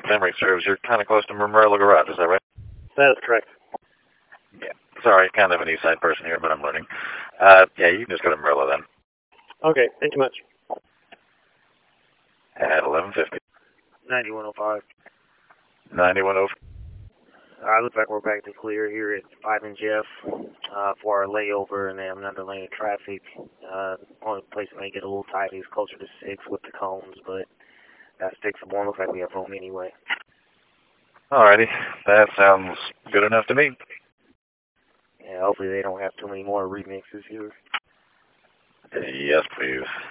memory serves, you're kind of close to Merla Garage, is that right? That is correct. Yeah. Sorry, kind of an east side person here, but I'm learning. Yeah, you can just go to Merla then. Okay, thank you much. At 11:50. 9105. 9105. Looks like we're back to clear here at 5 and Jeff for our layover, and then another lane of traffic. Only place that may get a little tight is closer to 6 with the cones, but that's fixable. Looks like we have room anyway. Alrighty, that sounds good enough to me. Yeah, hopefully they don't have too many more remixes here. Yes, please.